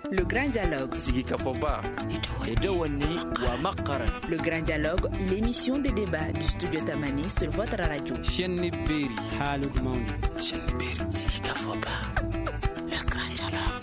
Le Grand Dialogue. Sigi Kafoba. Le Grand Dialogue, l'émission des débats du studio Tamani sur votre radio. Le Grand Dialogue.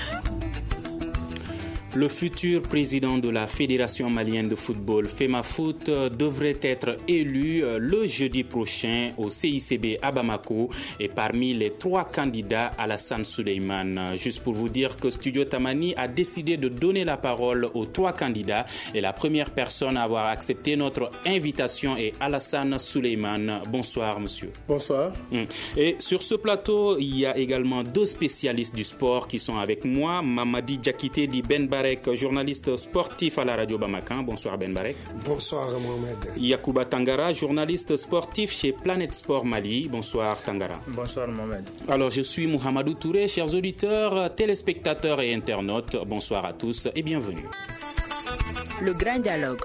Le futur président de la Fédération malienne de football, FEMAFOOT, devrait être élu le jeudi prochain au CICB à Bamako. Et parmi les 3 candidats, Alassane Souleymane. Juste pour vous dire que Studio Tamani a décidé de donner la parole aux 3 candidats. Et la première personne à avoir accepté notre invitation est Alassane Souleymane. Bonsoir, monsieur. Bonsoir. Et sur ce plateau, il y a également 2 spécialistes du sport qui sont avec moi. Mamadi Diakité dit Ben Barek, journaliste sportif à la radio Bamakan. Bonsoir Ben Barek. Bonsoir Mohamed. Yacouba Tangara, journaliste sportif chez Planète Sport Mali. Bonsoir Tangara. Bonsoir Mohamed. Alors je suis Mohamedou Touré, chers auditeurs, téléspectateurs et internautes. Bonsoir à tous et bienvenue. Le Grand Dialogue.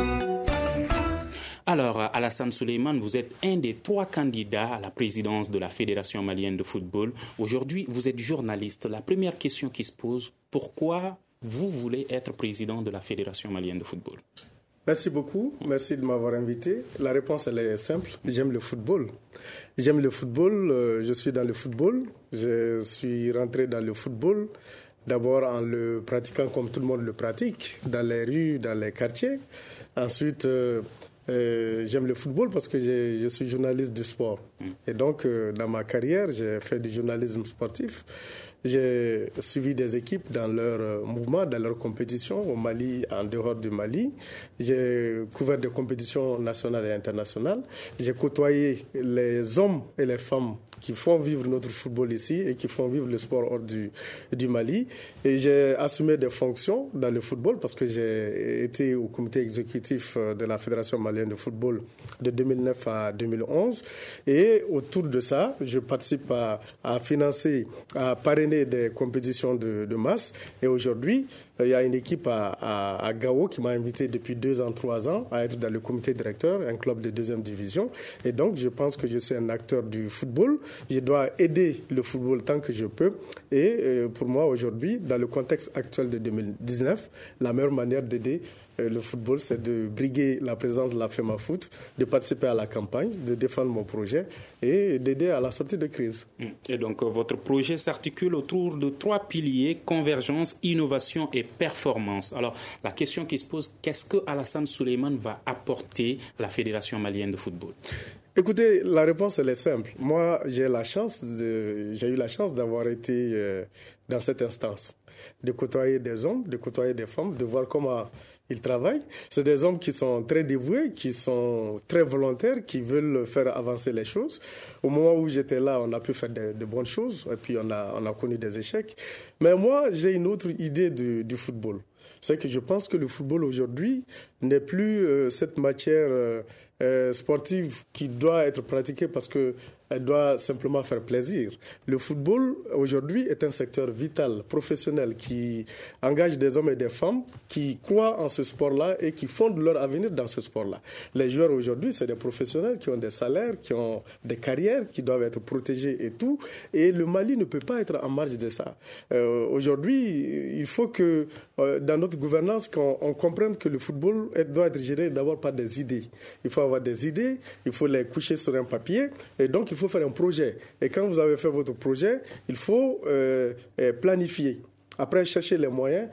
Alors, Alassane Souleymane, vous êtes un des 3 candidats à la présidence de la Fédération malienne de football. Aujourd'hui, vous êtes journaliste. La première question qui se pose, pourquoi vous voulez être président de la Fédération malienne de football? Merci beaucoup. Merci de m'avoir invité. La réponse, elle est simple. J'aime le football. J'aime le football. Je suis dans le football. Je suis rentré dans le football. D'abord en le pratiquant comme tout le monde le pratique, dans les rues, dans les quartiers. Ensuite, j'aime le football parce que je suis journaliste du sport. Et donc, dans ma carrière, j'ai fait du journalisme sportif. J'ai suivi des équipes dans leur mouvement, dans leur compétition au Mali, en dehors du Mali. J'ai couvert des compétitions nationales et internationales. J'ai côtoyé les hommes et les femmes qui font vivre notre football ici et qui font vivre le sport hors du Mali. Et j'ai assumé des fonctions dans le football parce que j'ai été au comité exécutif de la Fédération malienne de football de 2009 à 2011. Et autour de ça, je participe à financer, à parrainer des compétitions de masse. Et aujourd'hui, il y a une équipe à Gao qui m'a invité depuis 2 ans, 3 ans à être dans le comité directeur, un club de 2e division. Et donc, je pense que je suis un acteur du football. Je dois aider le football tant que je peux. Et pour moi, aujourd'hui, dans le contexte actuel de 2019, la meilleure manière d'aider le football, c'est de briguer la présence de la FEMAFOOT, de participer à la campagne, de défendre mon projet et d'aider à la sortie de crise. Et donc, votre projet s'articule autour de 3 piliers, convergence, innovation et performance. Alors, la question qui se pose, qu'est-ce que Alassane Souleymane va apporter à la Fédération malienne de football? Écoutez, la réponse, elle est simple. Moi, j'ai eu la chance d'avoir été dans cette instance, de côtoyer des hommes, de côtoyer des femmes, de voir comment ils travaillent. C'est des hommes qui sont très dévoués, qui sont très volontaires, qui veulent faire avancer les choses. Au moment où j'étais là, on a pu faire de bonnes choses, et puis on a connu des échecs. Mais moi, j'ai une autre idée du football. C'est que je pense que le football aujourd'hui n'est plus cette matière sportive qui doit être pratiquée parce qu'elle doit simplement faire plaisir. Le football aujourd'hui est un secteur vital, professionnel, qui engage des hommes et des femmes qui croient en ce sport-là et qui fondent leur avenir dans ce sport-là. Les joueurs aujourd'hui, c'est des professionnels qui ont des salaires, qui ont des carrières, qui doivent être protégés et tout. Et le Mali ne peut pas être en marge de ça. Aujourd'hui, il faut que dans notre gouvernance, qu'on comprenne que le football doit être géré d'abord par des idées. Il faut avoir des idées, il faut les coucher sur un papier et donc il faut faire un projet. Et quand vous avez fait votre projet, il faut planifier. Après, chercher les moyens,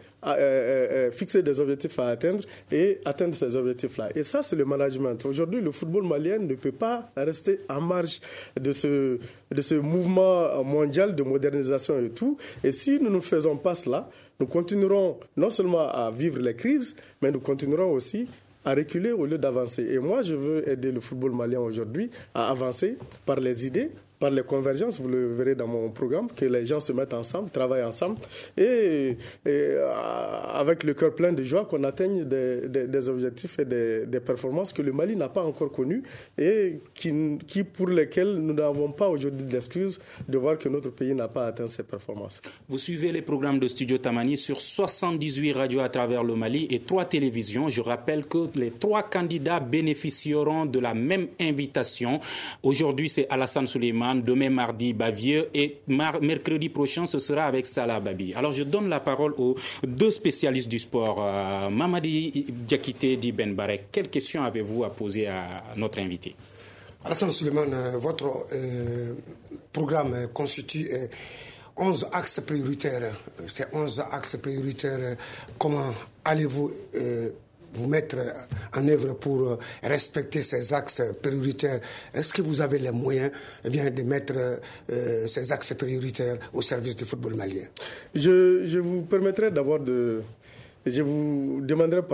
fixer des objectifs à atteindre et atteindre ces objectifs-là. Et ça, c'est le management. Aujourd'hui, le football malien ne peut pas rester en marge de ce mouvement mondial de modernisation et tout. Et si nous ne faisons pas cela, nous continuerons non seulement à vivre les crises, mais nous continuerons aussi à reculer au lieu d'avancer. Et moi, je veux aider le football malien aujourd'hui à avancer par les idées, par les convergences, vous le verrez dans mon programme, que les gens se mettent ensemble, travaillent ensemble et avec le cœur plein de joie qu'on atteigne des objectifs et des performances que le Mali n'a pas encore connues et pour lesquelles nous n'avons pas aujourd'hui d'excuses de voir que notre pays n'a pas atteint ces performances. Vous suivez les programmes de Studio Tamani sur 78 radios à travers le Mali et 3 télévisions. Je rappelle que les 3 candidats bénéficieront de la même invitation. Aujourd'hui, c'est Alassane Souleymane Abdourahmane, demain mardi Bavieux et mercredi prochain ce sera avec Salah Babi. Alors je donne la parole aux deux spécialistes du sport, Mamadi Diakité Di Ben Barek. Quelles questions avez-vous à poser à notre invité? Alassane Souleymane, votre programme constitue 11 axes prioritaires. Ces 11 axes prioritaires, comment allez-vous vous mettre en œuvre pour respecter ces axes prioritaires? Est-ce que vous avez les moyens de mettre ces axes prioritaires au service du football malien? Je vous permettrai d'abord je vous demanderai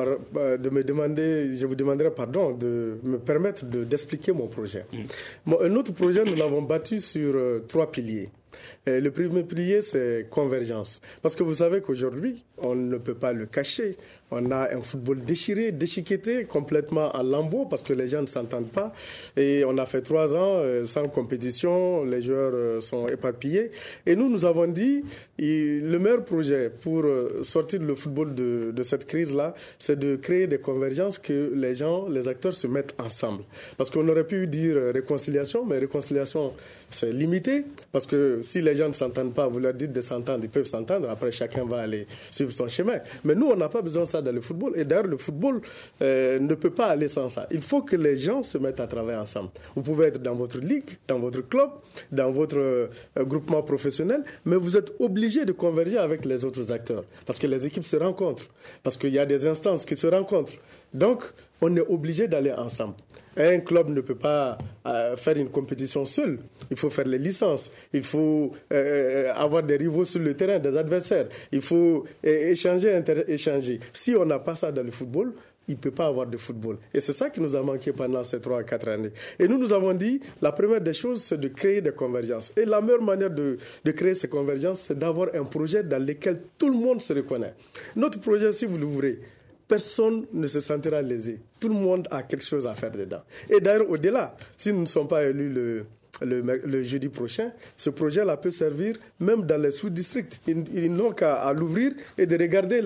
pardon de me permettre d'expliquer mon projet. Notre projet, nous l'avons bâti sur 3 piliers. Le premier pilier, c'est convergence. Parce que vous savez qu'aujourd'hui, on ne peut pas le cacher. On a un football déchiqueté, complètement en lambeaux, parce que les gens ne s'entendent pas. Et on a fait 3 ans sans compétition, les joueurs sont éparpillés. Et nous avons dit, le meilleur projet pour sortir le football de cette crise-là, c'est de créer des convergences, que les acteurs se mettent ensemble. Parce qu'on aurait pu dire réconciliation, mais réconciliation, c'est limité, parce que si les gens ne s'entendent pas, vous leur dites de s'entendre, ils peuvent s'entendre, après chacun va aller suivre son chemin. Mais nous, on n'a pas besoin de ça dans le football, et d'ailleurs le football ne peut pas aller sans ça. Il faut que les gens se mettent à travailler ensemble. Vous pouvez être dans votre ligue, dans votre club, dans votre groupement professionnel, mais vous êtes obligé de converger avec les autres acteurs, parce que les équipes se rencontrent, parce qu'il y a des instances qui se rencontrent. Donc, on est obligé d'aller ensemble. Un club ne peut pas faire une compétition seul. Il faut faire les licences. Il faut avoir des rivaux sur le terrain, des adversaires. Il faut échanger. Si on n'a pas ça dans le football, il ne peut pas avoir de football. Et c'est ça qui nous a manqué pendant ces 3 à 4 années. Et nous avons dit, la première des choses, c'est de créer des convergences. Et la meilleure manière de créer ces convergences, c'est d'avoir un projet dans lequel tout le monde se reconnaît. Notre projet, si vous l'ouvrez, personne ne se sentira lésé. Tout le monde a quelque chose à faire dedans. Et d'ailleurs, au-delà, si nous ne sommes pas élus le jeudi prochain, ce projet-là peut servir même dans les sous-districts. Ils n'ont qu'à l'ouvrir et de regarder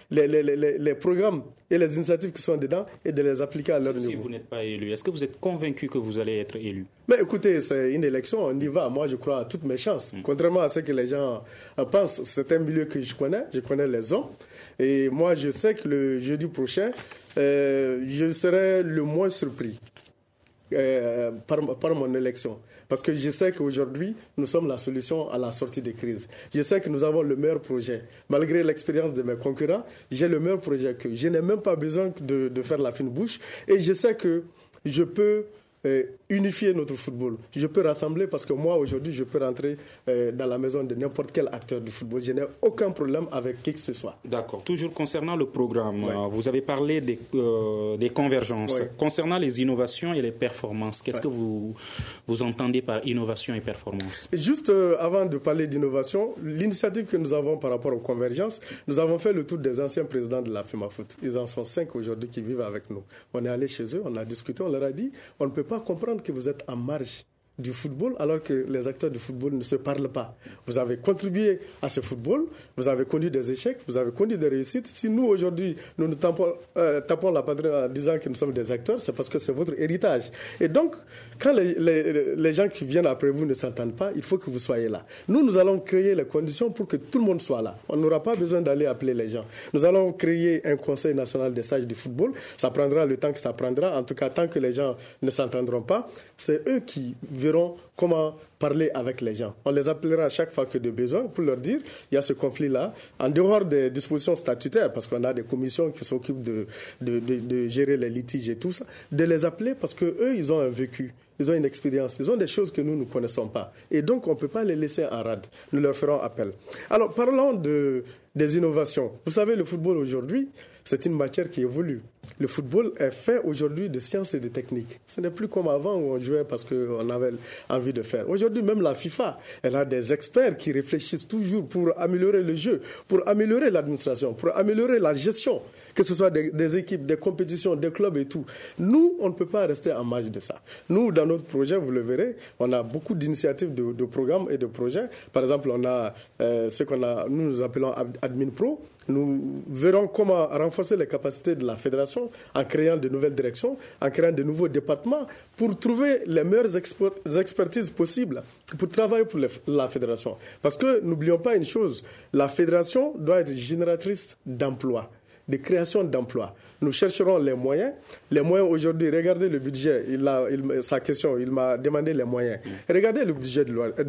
les programmes et les initiatives qui sont dedans et de les appliquer à leur niveau. Si vous n'êtes pas élu, est-ce que vous êtes convaincu que vous allez être élu? Mais écoutez, c'est une élection, on y va. Moi, je crois à toutes mes chances. Contrairement à ce que les gens pensent, c'est un milieu que je connais les hommes. Et moi, je sais que le jeudi prochain, je serai le moins surpris par mon élection. Parce que je sais qu'aujourd'hui, nous sommes la solution à la sortie des crises. Je sais que nous avons le meilleur projet. Malgré l'expérience de mes concurrents, j'ai le meilleur projet que je n'ai même pas besoin de faire la fine bouche. Et je sais que je peux unifier notre football. Je peux rassembler parce que moi, aujourd'hui, je peux rentrer dans la maison de n'importe quel acteur du football. Je n'ai aucun problème avec qui que ce soit. D'accord. Toujours concernant le programme, vous avez parlé des convergences. Oui. Concernant les innovations et les performances, qu'est-ce que vous entendez par innovation et performance? Juste avant de parler d'innovation, l'initiative que nous avons par rapport aux convergences, nous avons fait le tour des anciens présidents de la FEMAFOOT. Ils en sont 5 aujourd'hui qui vivent avec nous. On est allé chez eux, on a discuté, on leur a dit, on ne peut pas comprendre que vous êtes en marge du football alors que les acteurs du football ne se parlent pas. Vous avez contribué à ce football, vous avez connu des échecs, vous avez connu des réussites. Si nous, aujourd'hui, nous nous tapons la poitrine en disant que nous sommes des acteurs, c'est parce que c'est votre héritage. Et donc, quand les gens qui viennent après vous ne s'entendent pas, il faut que vous soyez là. Nous allons créer les conditions pour que tout le monde soit là. On n'aura pas besoin d'aller appeler les gens. Nous allons créer un conseil national des sages du football. Ça prendra le temps que ça prendra. En tout cas, tant que les gens ne s'entendront pas, c'est eux qui verront comment parler avec les gens. On les appellera à chaque fois que de besoin pour leur dire il y a ce conflit-là, en dehors des dispositions statutaires, parce qu'on a des commissions qui s'occupent de gérer les litiges et tout ça, de les appeler parce qu'eux, ils ont un vécu. Ils ont une expérience, ils ont des choses que nous ne connaissons pas. Et donc, on ne peut pas les laisser en rade. Nous leur ferons appel. Alors, parlons des innovations. Vous savez, le football aujourd'hui, c'est une matière qui évolue. Le football est fait aujourd'hui de sciences et de techniques. Ce n'est plus comme avant où on jouait parce qu'on avait envie de faire. Aujourd'hui, même la FIFA, elle a des experts qui réfléchissent toujours pour améliorer le jeu, pour améliorer l'administration, pour améliorer la gestion, que ce soit des équipes, des compétitions, des clubs et tout. Nous, on ne peut pas rester en marge de ça. Nous, dans notre projet, vous le verrez, on a beaucoup d'initiatives de programmes et de projets. Par exemple, on a ce nous appelons Admin Pro. Nous verrons comment renforcer les capacités de la fédération en créant de nouvelles directions, en créant de nouveaux départements pour trouver les meilleures expertises expertise possible pour travailler pour la fédération. Parce que n'oublions pas une chose, la fédération doit être génératrice d'emplois, de création d'emplois. Nous chercherons les moyens. Les moyens aujourd'hui, regardez le budget, sa question, il m'a demandé les moyens. Regardez le budget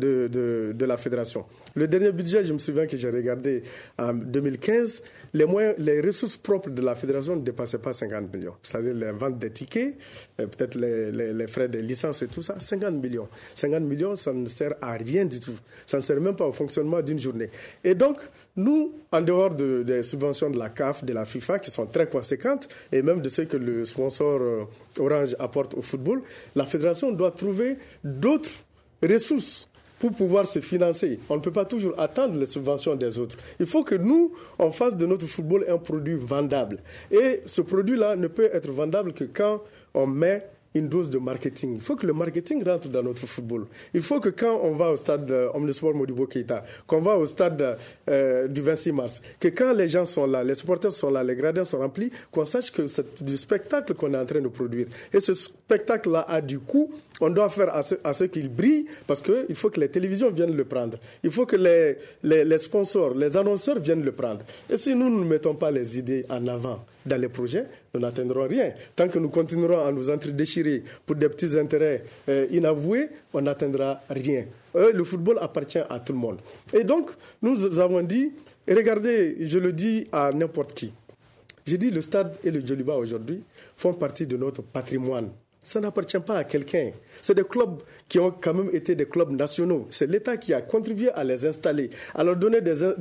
de la fédération. Le dernier budget, je me souviens que j'ai regardé en 2015, les ressources propres de la fédération ne dépassaient pas 50 millions. C'est-à-dire les ventes des tickets, peut-être les frais de licence et tout ça, 50 millions. 50 millions, ça ne sert à rien du tout. Ça ne sert même pas au fonctionnement d'une journée. Et donc, nous, en dehors des subventions de la CAF, de la FIFA, qui sont très conséquentes, et même de ce que le sponsor Orange apporte au football, la fédération doit trouver d'autres ressources pour pouvoir se financer. On ne peut pas toujours attendre les subventions des autres. Il faut que nous, on fasse de notre football un produit vendable. Et ce produit-là ne peut être vendable que quand on met une dose de marketing. Il faut que le marketing rentre dans notre football. Il faut que quand on va au stade Omnisport Modibo Keïta, qu'on va au stade du 26 mars, que quand les gens sont là, les supporters sont là, les gradins sont remplis, qu'on sache que c'est du spectacle qu'on est en train de produire. Et ce spectacle-là a du coût. On doit faire à ce qu'il brille parce qu'il faut que les télévisions viennent le prendre. Il faut que les sponsors, les annonceurs viennent le prendre. Et si nous ne mettons pas les idées en avant dans les projets, nous n'atteindrons rien. Tant que nous continuerons à nous entredéchirer pour des petits intérêts inavoués, on n'atteindra rien. Le football appartient à tout le monde. Et donc, nous avons dit, et regardez, je le dis à n'importe qui, j'ai dit le stade et le Djoliba aujourd'hui font partie de notre patrimoine. Ça n'appartient pas à quelqu'un. C'est des clubs qui ont quand même été des clubs nationaux. C'est l'État qui a contribué à les installer, à leur donner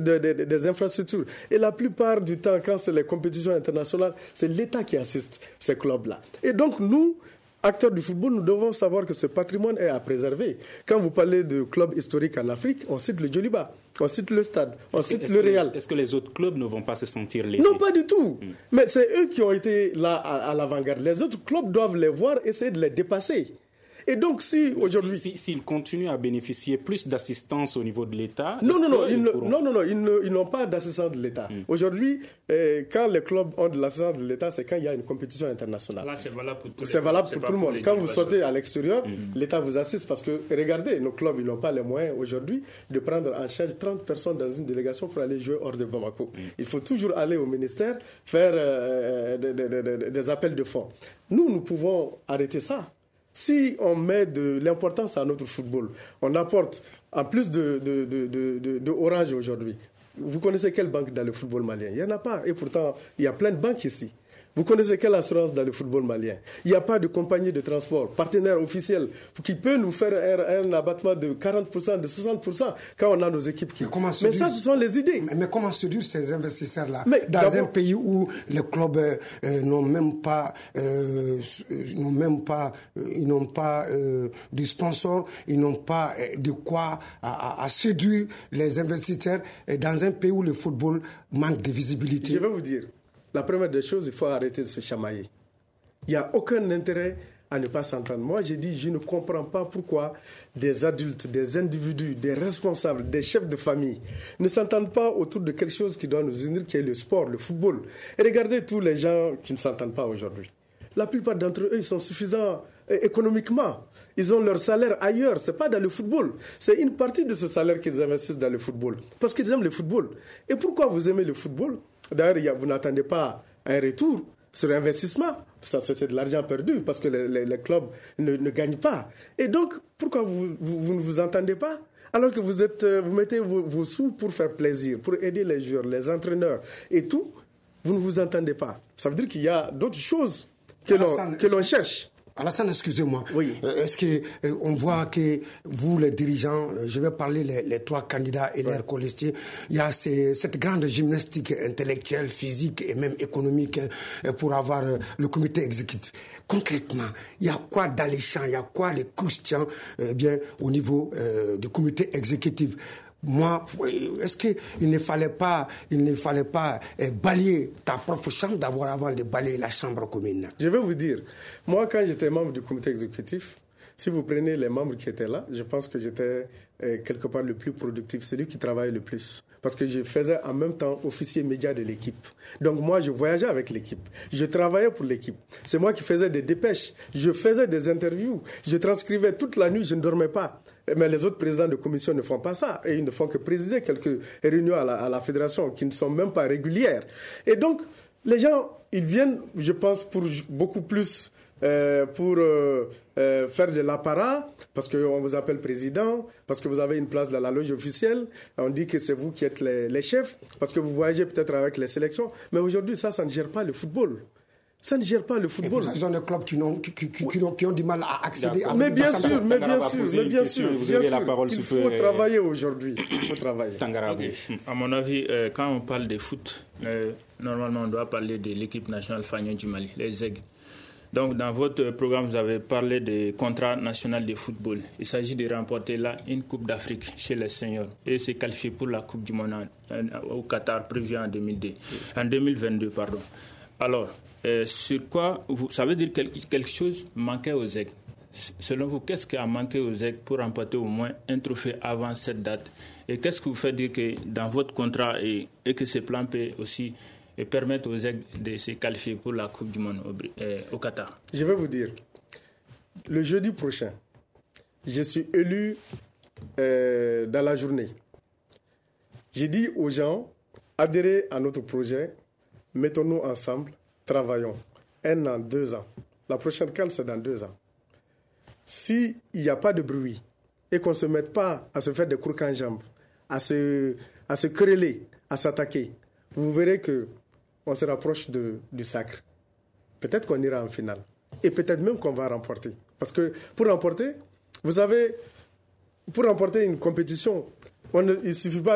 des infrastructures. Et la plupart du temps, quand c'est les compétitions internationales, c'est l'État qui assiste ces clubs-là. Et donc, nous, acteurs du football, nous devons savoir que ce patrimoine est à préserver. Quand vous parlez de clubs historiques en Afrique, on cite le Djoliba, on cite le Stade, on cite le Real. Est-ce que les autres clubs ne vont pas se sentir lésés? Non, pas du tout. Mais c'est eux qui ont été là à l'avant-garde. Les autres clubs doivent les voir, essayer de les dépasser. Et donc, si aujourd'hui... S'ils continuent à bénéficier plus d'assistance au niveau de l'État... Non, ils n'ont pas d'assistance de l'État. Aujourd'hui, quand les clubs ont de l'assistance de l'État, c'est quand il y a une compétition internationale. Là, c'est valable pour tout le monde. Quand vous sortez à l'extérieur, l'État vous assiste parce que, regardez, nos clubs, ils n'ont pas les moyens aujourd'hui de prendre en charge 30 personnes dans une délégation pour aller jouer hors de Bamako. Il faut toujours aller au ministère, faire des appels de fonds. Nous pouvons arrêter ça. Si on met de l'importance à notre football, on apporte, en plus de Orange aujourd'hui, vous connaissez quelle banque dans le football malien? Il n'y en a pas. Et pourtant, il y a plein de banques ici. Vous connaissez quelle assurance dans le football malien? Il n'y a pas de compagnie de transport, partenaire officiel, qui peut nous faire un abattement de 40%, de 60% quand on a nos équipes qui... Mais ça, ce sont les idées. Mais comment séduire ces investisseurs-là dans un pays où les clubs n'ont même pas de sponsors, ils n'ont pas de quoi à séduire les investisseurs, dans un pays où le football manque de visibilité? Je vais vous dire. La première des choses, il faut arrêter de se chamailler. Il n'y a aucun intérêt à ne pas s'entendre. Moi, j'ai dit, je ne comprends pas pourquoi des adultes, des individus, des responsables, des chefs de famille ne s'entendent pas autour de quelque chose qui doit nous unir, qui est le sport, le football. Et regardez tous les gens qui ne s'entendent pas aujourd'hui. La plupart d'entre eux, ils sont suffisants économiquement. Ils ont leur salaire ailleurs. Ce n'est pas dans le football. C'est une partie de ce salaire qu'ils investissent dans le football. Parce qu'ils aiment le football. Et pourquoi vous aimez le football? D'ailleurs, vous n'attendez pas un retour sur investissement. Ça, c'est de l'argent perdu parce que les clubs ne gagnent pas. Et donc, pourquoi vous ne vous entendez pas? Alors que vous mettez vos sous pour faire plaisir, pour aider les joueurs, les entraîneurs et tout, vous ne vous entendez pas. Ça veut dire qu'il y a d'autres choses que l'on cherche. Alassane, excusez-moi. Oui. Est-ce qu'on voit que vous, les dirigeants, je vais parler les trois candidats et leurs colistiers, il y a cette grande gymnastique intellectuelle, physique et même économique pour avoir le comité exécutif. Concrètement, il y a quoi dans les champs, il y a quoi les croustillants au niveau du comité exécutif? Moi, est-ce qu'il ne fallait pas balayer ta propre chambre d'abord avant de balayer la chambre commune? Je vais vous dire, moi quand j'étais membre du comité exécutif, si vous prenez les membres qui étaient là, je pense que j'étais quelque part le plus productif, celui qui travaillait le plus. parce que je faisais en même temps officier média de l'équipe. Donc moi, je voyageais avec l'équipe. Je travaillais pour l'équipe. C'est moi qui faisais des dépêches. Je faisais des interviews. Je transcrivais toute la nuit, je ne dormais pas. Mais les autres présidents de commission ne font pas ça. Et ils ne font que présider quelques réunions à la fédération qui ne sont même pas régulières. Et donc, les gens, ils viennent, je pense, pour beaucoup plus... pour faire de l'apparat, parce qu'on vous appelle président, parce que vous avez une place dans la loge officielle, on dit que c'est vous qui êtes les chefs, parce que vous voyagez peut-être avec les sélections, mais aujourd'hui, ça ne gère pas le football. Ça ne gère pas le football. Ils ont des clubs qui ont du mal à accéder à... Mais bien sûr, vous avez la parole. Il faut travailler aujourd'hui. Il faut travailler. Okay. À mon avis, quand on parle de foot, normalement, on doit parler de l'équipe nationale Fagnon du Mali, les Aigles. Donc, dans votre programme, vous avez parlé des contrats nationaux de football. Il s'agit de remporter là une Coupe d'Afrique chez les seniors et se qualifier pour la Coupe du Monde au Qatar prévue en 2022. Alors, sur quoi ça veut dire quelque chose manquait aux Aigles. Selon vous, qu'est-ce qui a manqué aux Aigles pour remporter au moins un trophée avant cette date? Et qu'est-ce qui vous fait dire que dans votre contrat et que ce plan peut aussi permettre aux Aigles de se qualifier pour la Coupe du Monde au Qatar? Je vais vous dire, le jeudi prochain, je suis élu dans la journée. J'ai dit aux gens, adhérez à notre projet, mettons-nous ensemble, travaillons. 1 an, 2 ans. La prochaine CAN, c'est dans 2 ans. S'il n'y a pas de bruit et qu'on ne se mette pas à se faire des crocs en jambes, à se quereller, à s'attaquer, vous verrez qu'on se rapproche du sacre. Peut-être qu'on ira en finale. Et peut-être même qu'on va remporter. Parce que pour remporter, vous savez, pour remporter une compétition, il ne suffit pas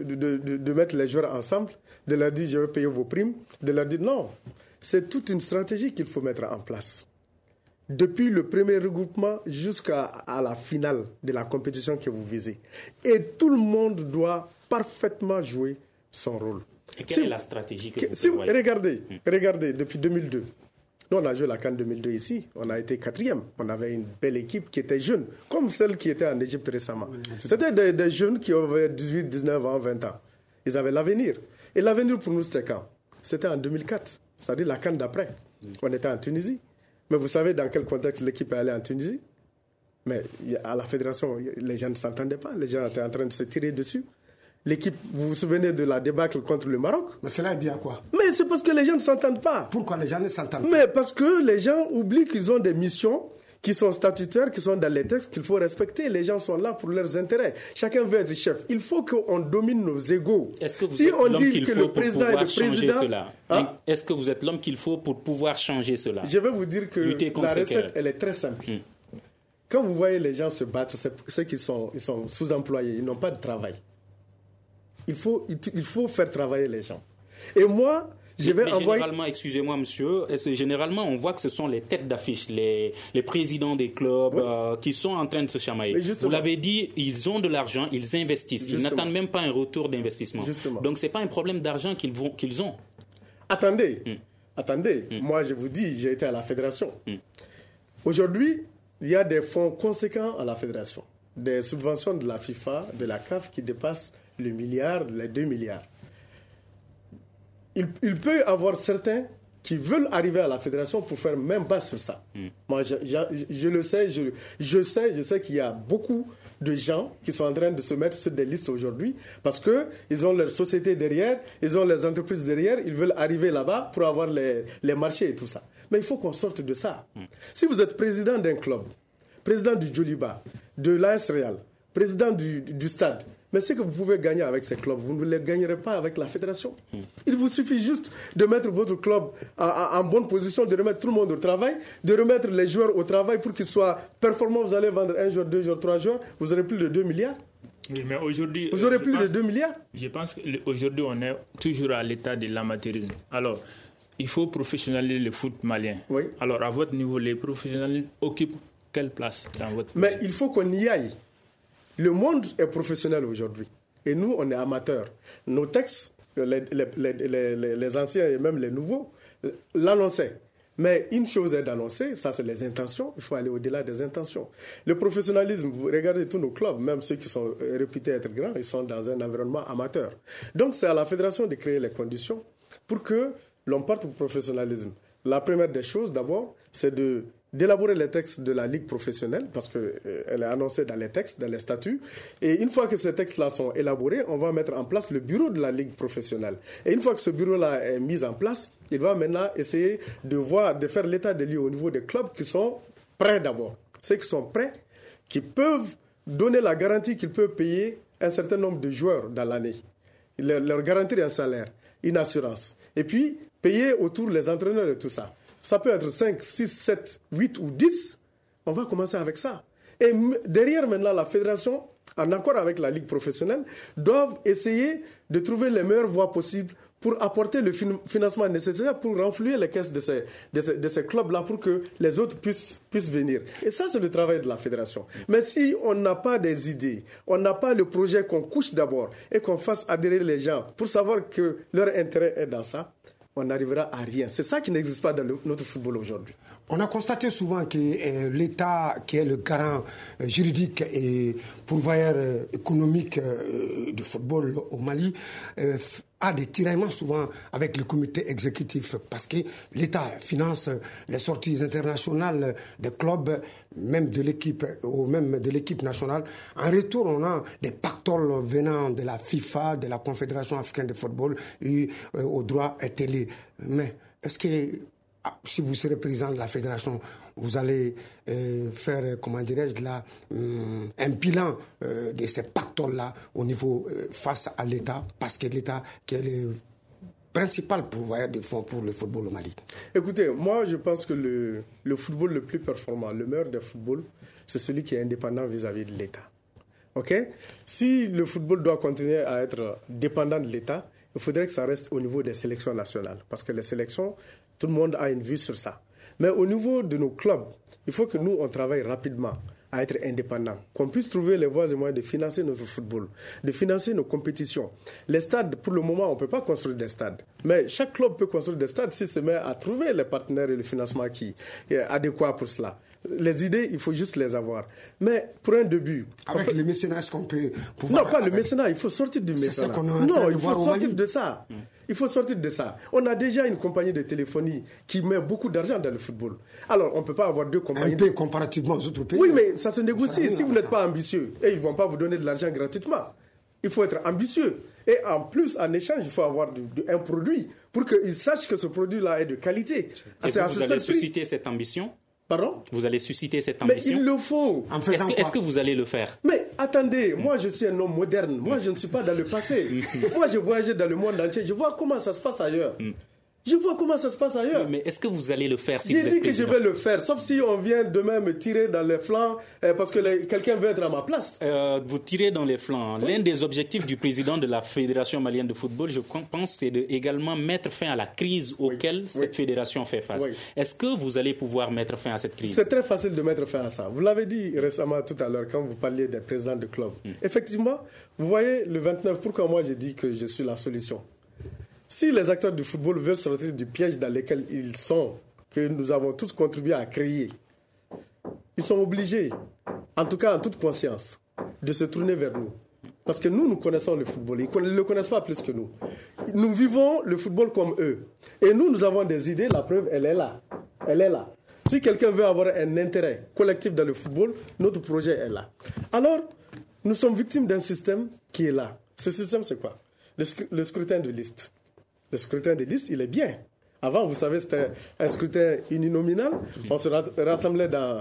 de mettre les joueurs ensemble, de leur dire je vais payer vos primes, de leur dire non. C'est toute une stratégie qu'il faut mettre en place. Depuis le premier regroupement jusqu'à la finale de la compétition que vous visez. Et tout le monde doit parfaitement jouer son rôle. Et quelle est la stratégie que vous prévoyez? Regardez, depuis 2002. Nous, on a joué la CAN 2002 ici. On a été 4e. On avait une belle équipe qui était jeune, comme celle qui était en Égypte récemment. C'était des jeunes qui avaient 18, 19 ans, 20 ans. Ils avaient l'avenir. Et l'avenir pour nous, c'était quand? C'était en 2004. C'est-à-dire la CAN d'après. On était en Tunisie. Mais vous savez dans quel contexte l'équipe est allée en Tunisie? Mais à la fédération, les gens ne s'entendaient pas. Les gens étaient en train de se tirer dessus. L'équipe, vous vous souvenez de la débâcle contre le Maroc? Mais cela dit à quoi? Mais c'est parce que les gens ne s'entendent pas. Pourquoi les gens ne s'entendent pas? Mais parce que les gens oublient qu'ils ont des missions qui sont statutaires, qui sont dans les textes, qu'il faut respecter. Les gens sont là pour leurs intérêts. Chacun veut être chef. Il faut qu'on domine nos égos. Est-ce que vous êtes l'homme qu'il faut pour pouvoir changer cela? Est-ce que vous êtes l'homme qu'il faut pour pouvoir changer cela? Je vais vous dire que la recette, elle est très simple. Quand vous voyez les gens se battre, c'est ceux qui sont sous-employés, ils n'ont pas de travail. Il faut faire travailler les gens. Et moi, je vais envoyer... Généralement, excusez-moi monsieur, généralement on voit que ce sont les têtes d'affiche, les présidents des clubs qui sont en train de se chamailler. Vous l'avez dit, ils ont de l'argent, ils investissent. Ils n'attendent même pas un retour d'investissement. Donc ce n'est pas un problème d'argent qu'ils ont. Attendez. Moi je vous dis, j'ai été à la fédération. Aujourd'hui, il y a des fonds conséquents à la fédération. Des subventions de la FIFA, de la CAF qui dépassent le milliard, les 2 milliards. Il peut y avoir certains qui veulent arriver à la fédération pour faire même pas sur ça. Moi, je le sais, je sais qu'il y a beaucoup de gens qui sont en train de se mettre sur des listes aujourd'hui parce qu'ils ont leur société derrière, ils ont leurs entreprises derrière, ils veulent arriver là-bas pour avoir les marchés et tout ça. Mais il faut qu'on sorte de ça. Si vous êtes président d'un club, président du Djoliba, de l'AS Real, président du stade, mais ce que vous pouvez gagner avec ces clubs, vous ne les gagnerez pas avec la fédération. Il vous suffit juste de mettre votre club en bonne position, de remettre tout le monde au travail, de remettre les joueurs au travail pour qu'ils soient performants. Vous allez vendre 1 joueur, 2 joueurs, 3 joueurs, vous aurez plus de 2 milliards. Oui, mais aujourd'hui, vous aurez plus de 2 milliards. Je pense qu'aujourd'hui, on est toujours à l'état de l'amateurisme. Alors, il faut professionnaliser le foot malien. Oui. Alors, à votre niveau, les professionnels occupent quelle place dans votre pays? Mais il faut qu'on y aille. Le monde est professionnel aujourd'hui. Et nous, on est amateurs. Nos textes, les anciens et même les nouveaux, l'annonçaient. Mais une chose est d'annoncer, ça c'est les intentions, il faut aller au-delà des intentions. Le professionnalisme, vous regardez tous nos clubs, même ceux qui sont réputés être grands, ils sont dans un environnement amateur. Donc c'est à la fédération de créer les conditions pour que l'on parte au professionnalisme. La première des choses, d'abord, c'est d'élaborer les textes de la Ligue professionnelle, parce qu'elle est annoncée dans les textes, dans les statuts. Et une fois que ces textes-là sont élaborés, on va mettre en place le bureau de la Ligue professionnelle. Et une fois que ce bureau-là est mis en place, il va maintenant essayer de faire l'état des lieux au niveau des clubs qui sont prêts d'abord. Ceux qui sont prêts, qui peuvent donner la garantie qu'ils peuvent payer un certain nombre de joueurs dans l'année. Leur garantir un salaire, une assurance. Et puis, payer autour les entraîneurs et tout ça. Ça peut être 5, 6, 7, 8 ou 10. On va commencer avec ça. Et derrière maintenant, la fédération, en accord avec la Ligue professionnelle, doivent essayer de trouver les meilleures voies possibles pour apporter le financement nécessaire pour renflouer les caisses de ces clubs-là pour que les autres puissent venir. Et ça, c'est le travail de la fédération. Mais si on n'a pas des idées, on n'a pas le projet qu'on couche d'abord et qu'on fasse adhérer les gens pour savoir que leur intérêt est dans ça, on n'arrivera à rien. C'est ça qui n'existe pas dans notre football aujourd'hui. On a constaté souvent que l'État, qui est le garant juridique et pourvoyeur économique du football au Mali, a des tiraillements souvent avec le comité exécutif parce que l'État finance les sorties internationales des clubs, même de l'équipe ou même de l'équipe nationale. En retour, on a des pactoles venant de la FIFA, de la Confédération africaine de football et aux droits télé. Mais est-ce que si vous serez président de la fédération, vous allez faire, comment dirais-je, là, un bilan de ces pactoles-là au niveau face à l'État, parce que l'État qui est le principal pourvoyeur de fonds pour le football au Mali. Écoutez, moi je pense que le football le plus performant, le meilleur des footballs, c'est celui qui est indépendant vis-à-vis de l'État. Ok ? Si le football doit continuer à être dépendant de l'État, il faudrait que ça reste au niveau des sélections nationales, parce que les sélections, tout le monde a une vue sur ça. Mais au niveau de nos clubs, il faut que nous, on travaille rapidement à être indépendants, qu'on puisse trouver les voies et moyens de financer notre football, de financer nos compétitions. Les stades, pour le moment, on ne peut pas construire des stades. Mais chaque club peut construire des stades s'il se met à trouver les partenaires et le financement qui est adéquat pour cela. Les idées, il faut juste les avoir. Mais pour un début... Avec le mécénat, est-ce qu'on peut pouvoir... Non, pas le mécénat, il faut sortir du mécénat. C'est ça qu'on a Non, il faut sortir de ça. Il faut sortir de ça. On a déjà une compagnie de téléphonie qui met beaucoup d'argent dans le football. Alors, on ne peut pas avoir deux compagnies... Un peu comparativement aux autres pays. Oui, mais ça se négocie. Si vous n'êtes pas ambitieux, et ils ne vont pas vous donner de l'argent gratuitement. Il faut être ambitieux. Et en plus, en échange, il faut avoir un produit pour qu'ils sachent que ce produit-là est de qualité. Et vous allez susciter cette ambition ? Pardon ? Vous allez susciter cette ambition ? Mais il le faut. Est-ce que vous allez le faire ? Mais attendez, moi je suis un homme moderne. Moi je ne suis pas dans le passé. Moi j'ai voyagé dans le monde entier. Je vois comment ça se passe ailleurs. Oui, mais est-ce que vous allez le faire si vous êtes président ? J'ai dit que je vais le faire, sauf si on vient demain me tirer dans les flancs parce que quelqu'un veut être à ma place. Vous tirez dans les flancs. Oui. L'un des objectifs du président de la Fédération malienne de football, je pense, c'est également mettre fin à la crise auquel cette fédération fait face. Oui. Est-ce que vous allez pouvoir mettre fin à cette crise ? C'est très facile de mettre fin à ça. Vous l'avez dit récemment tout à l'heure quand vous parliez des présidents de club. Effectivement, vous voyez le 29, pourquoi moi j'ai dit que je suis la solution ? Si les acteurs du football veulent sortir du piège dans lequel ils sont, que nous avons tous contribué à créer, ils sont obligés, en tout cas en toute conscience, de se tourner vers nous. Parce que nous connaissons le football. Ils ne le connaissent pas plus que nous. Nous vivons le football comme eux. Et nous avons des idées. La preuve, elle est là. Elle est là. Si quelqu'un veut avoir un intérêt collectif dans le football, notre projet est là. Alors, nous sommes victimes d'un système qui est là. Ce système, c'est quoi ? Le scrutin de liste. Le scrutin de liste, il est bien. Avant, vous savez, c'était un scrutin uninominal. On se rassemblait dans